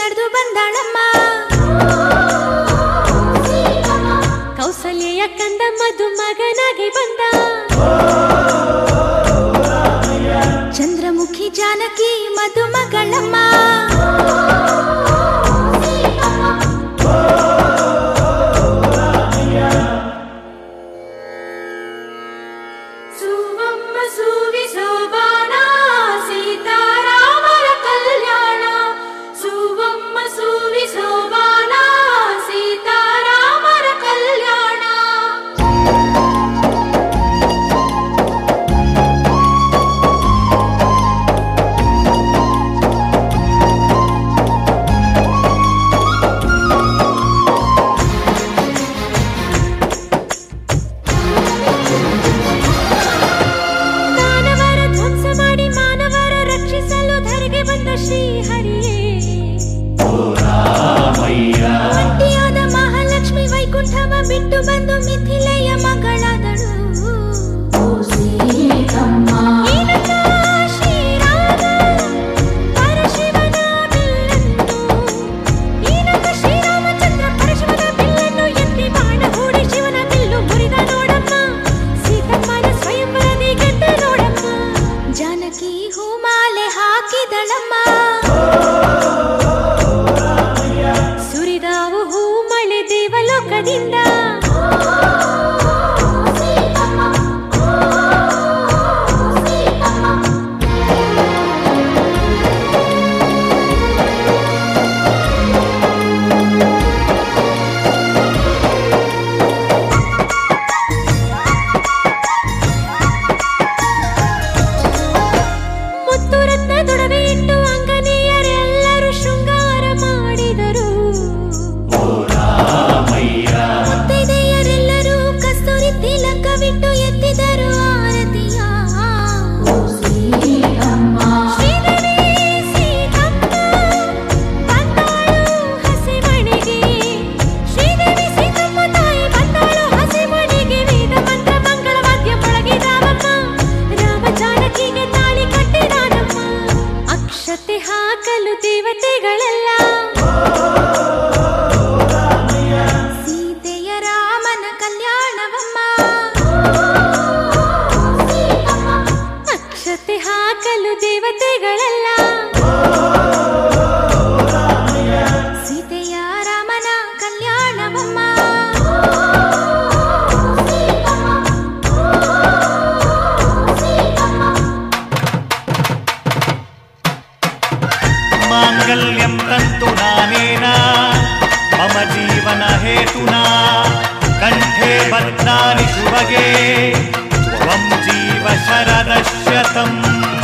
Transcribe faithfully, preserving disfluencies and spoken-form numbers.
ನಡೆದು ಬಂದಾಳಮ್ಮ. ಕೌಸಲ್ಯ ಕಂದ ಮದುಮಗನಾಗಿ ಬಂದ. ಚಂದ್ರಮುಖಿ ಜಾನಕಿ ಮದುಮಗಳಮ್ಮ. ಬಿಟ್ಟು ಬಂದು ಮಿಥಿಲೆಯ ಮಗಳಾದಳು. ಶ್ರೀರಾಮಚಂದ್ರ ಪರಶಿವನ ಬಿಲ್ಲನ್ನು ಎತ್ತಿ ಬಾಣ ಹೂಡಿ ಶಿವನ ಬಿಲ್ಲು ಮುರಿದ ನೋಡಮ್ಮ. ಸೀತಮ್ಮನ ಸ್ವಯಂವರದಿ ಗೆದ್ದ ನೋಡಮ್ಮ. ಜಾನಕಿ ಹೂಮಾಲೆ ಹಾಕಿದಳಮ್ಮ. ಸುರಿದಾವು ಹೂ ಮಳೆ ದೇವಲೋಕದಿಂದ. ಹಾಕಲು ದೇವತೆಗಳೆಲ್ಲ ಸೀತೆಯ ರಾಮನ ಕಲ್ಯಾಣವಮ್ಮ. ಅಕ್ಷತೆ ಹಾಕಲು ದೇವತೆಗಳೆಲ್ಲ ಸೀತೆಯ ರಾಮನ ಕಲ್ಯಾಣವಮ್ಮ. ಮಾಂಗಲ್ಯಂ ತಂತು ನಾನೇನ ಮಮ ಜೀವನ ಹೇತುನಾ ಕಂಠೆ ಬದ್ನಾನಿ ಶುಭಗೆ ತ್ವಂ ಜೀವ ಶರದಶ್ಯತಂ.